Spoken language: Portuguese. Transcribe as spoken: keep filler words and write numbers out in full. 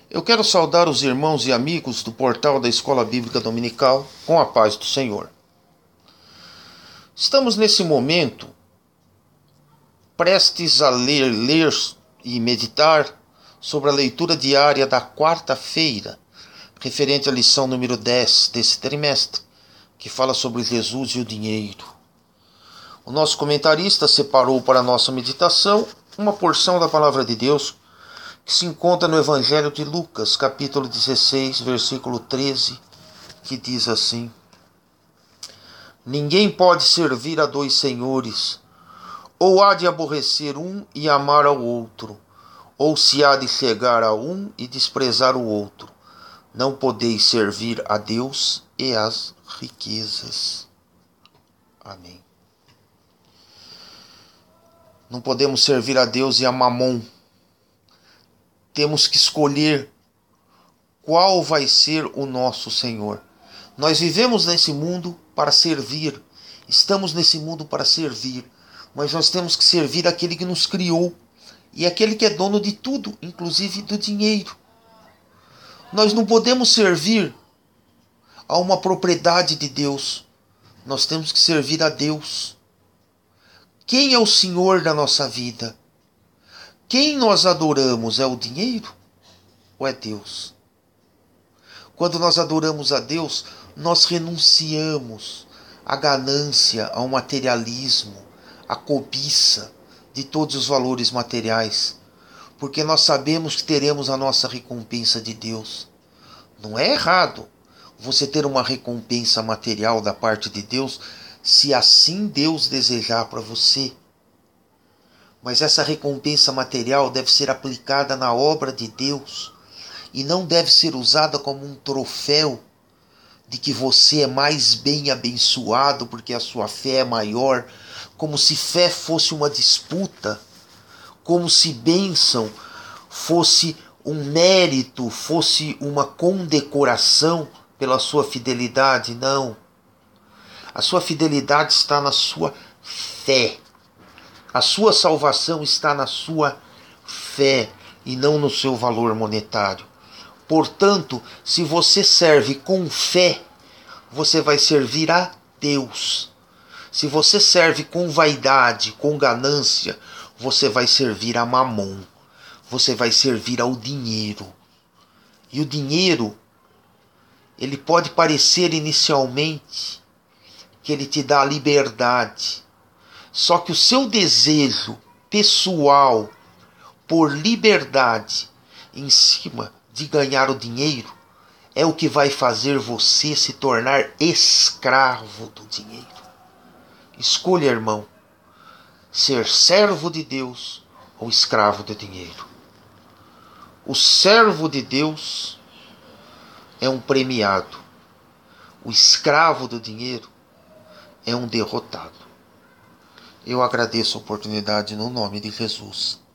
Eu quero saudar os irmãos e amigos do portal da Escola Bíblica Dominical com a paz do Senhor. Estamos nesse momento prestes a ler, ler e meditar sobre a leitura diária da quarta-feira, referente à lição número dez desse trimestre, que fala sobre Jesus e o dinheiro. O nosso comentarista separou para a nossa meditação uma porção da Palavra de Deus que se encontra no Evangelho de Lucas, capítulo dezesseis, versículo treze, que diz assim: Ninguém pode servir a dois senhores, ou há de aborrecer um e amar ao outro, ou se há de chegar a um e desprezar o outro. Não podeis servir a Deus e às riquezas. Amém. Não podemos servir a Deus e a Mamon. Temos que escolher qual vai ser o nosso Senhor. Nós vivemos nesse mundo para servir. Estamos nesse mundo para servir. Mas nós temos que servir aquele que nos criou. E aquele que é dono de tudo, inclusive do dinheiro. Nós não podemos servir a uma propriedade de Deus. Nós temos que servir a Deus. Quem é o Senhor da nossa vida? Quem nós adoramos? É o dinheiro ou é Deus? Quando nós adoramos a Deus, nós renunciamos à ganância, ao materialismo, à cobiça de todos os valores materiais, porque nós sabemos que teremos a nossa recompensa de Deus. Não é errado você ter uma recompensa material da parte de Deus, se assim Deus desejar para você. Mas essa recompensa material deve ser aplicada na obra de Deus e não deve ser usada como um troféu de que você é mais bem abençoado porque a sua fé é maior, como se fé fosse uma disputa, como se bênção fosse um mérito, fosse uma condecoração pela sua fidelidade. Não. A sua fidelidade está na sua fé. A sua salvação está na sua fé e não no seu valor monetário. Portanto, se você serve com fé, você vai servir a Deus. Se você serve com vaidade, com ganância, você vai servir a Mamon. Você vai servir ao dinheiro. E o dinheiro, ele pode parecer inicialmente que ele te dá liberdade. Só que o seu desejo pessoal por liberdade em cima de ganhar o dinheiro é o que vai fazer você se tornar escravo do dinheiro. Escolha, irmão, ser servo de Deus ou escravo do dinheiro. O servo de Deus é um premiado. O escravo do dinheiro é um derrotado. Eu agradeço a oportunidade no nome de Jesus.